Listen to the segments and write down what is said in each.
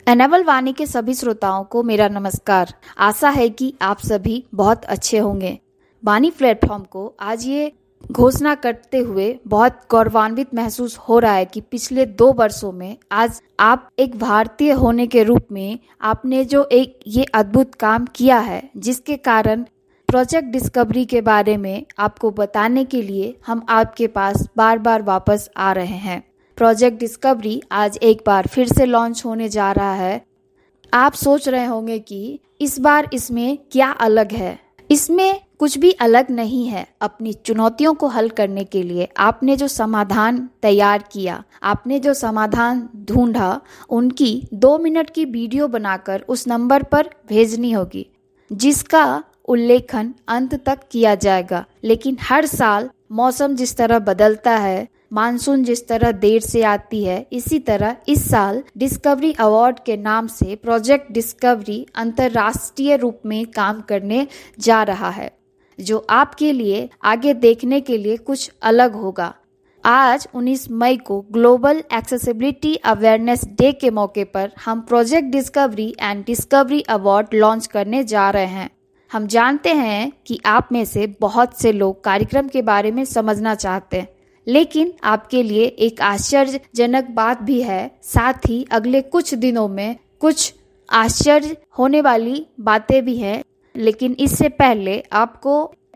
Enable वाणी के सभी श्रोताओं को मेरा नमस्कार। आशा है कि आप सभी बहुत अच्छे होंगे। वाणी प्लेटफॉर्म को आज ये घोषणा करते हुए बहुत गौरवान्वित महसूस हो रहा है कि पिछले 2 वर्षों में आज आप एक भारतीय होने के रूप में आपने जो एक ये अद्भुत काम किया है, जिसके कारण प्रोजेक्ट डिस्कवरी के बारे में आपको बताने के लिए हम आपके पास बार बार वापस आ रहे हैं। प्रोजेक्ट डिस्कवरी आज एक बार फिर से लॉन्च होने जा रहा है। आप सोच रहे होंगे कि इस बार इसमें क्या अलग है। इसमें कुछ भी अलग नहीं है। अपनी चुनौतियों को हल करने के लिए आपने जो समाधान तैयार किया, आपने जो समाधान ढूंढा, उनकी 2 मिनट की वीडियो बनाकर उस नंबर पर भेजनी होगी, जिसका उल्लेखन अंत तक किया जाएगा। लेकिन हर साल मौसम जिस तरह बदलता है, मानसून जिस तरह देर से आती है, इसी तरह इस साल डिस्कवरी अवार्ड के नाम से प्रोजेक्ट डिस्कवरी अंतर्राष्ट्रीय रूप में काम करने जा रहा है, जो आपके लिए आगे देखने के लिए कुछ अलग होगा। आज 19 मई को ग्लोबल एक्सेसिबिलिटी अवेयरनेस डे के मौके पर हम project discovery and discovery award launch करने जा रहे हैं। हम जानते हैं कि आप में से बहुत से लोग कार्यक्रम के बारे में समझना चाहते हैं, लेकिन आपके लिए एक आश्चर्यजनक बात भी है। साथ ही अगले कुछ दिनों में कुछ आश्चर्य होने वाली बातें भी हैं। लेकिन इससे पहले आपको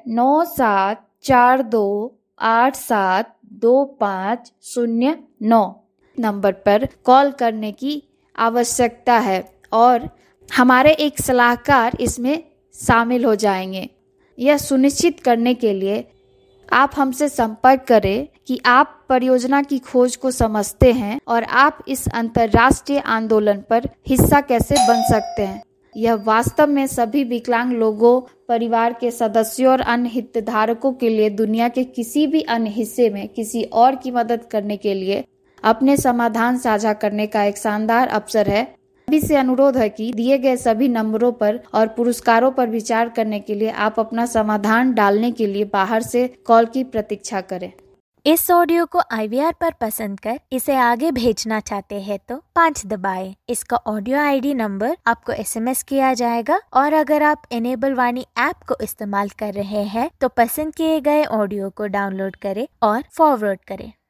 9742872509 नंबर पर कॉल करने की आवश्यकता है और हमारे एक सलाहकार इसमें शामिल हो जाएंगे। यह सुनिश्चित करने के लिए आप हमसे संपर्क करें कि आप परियोजना की खोज को समझते हैं और आप इस अंतर्राष्ट्रीय आंदोलन पर हिस्सा कैसे बन सकते हैं। यह वास्तव में सभी विकलांग लोगों, परिवार के सदस्यों और अन्य हितधारकों के लिए दुनिया के किसी भी अन्य हिस्से में किसी और की मदद करने के लिए अपने समाधान साझा करने का एक शानदार अवसर है। सभी से अनुरोध है कि दिए गए सभी नंबरों पर और पुरस्कारों पर विचार करने के लिए आप अपना समाधान डालने के लिए बाहर से कॉल की प्रतीक्षा करें। इस ऑडियो को IVR पर पसंद कर इसे आगे भेजना चाहते हैं तो 5 दबाएं। इसका ऑडियो ID नंबर आपको SMS किया जाएगा और अगर आप एनेबल वाणी ऐप को इस्तेमाल कर रहे हैं तो पसंद किए गए ऑडियो को डाउनलोड करें और फॉरवर्ड करें।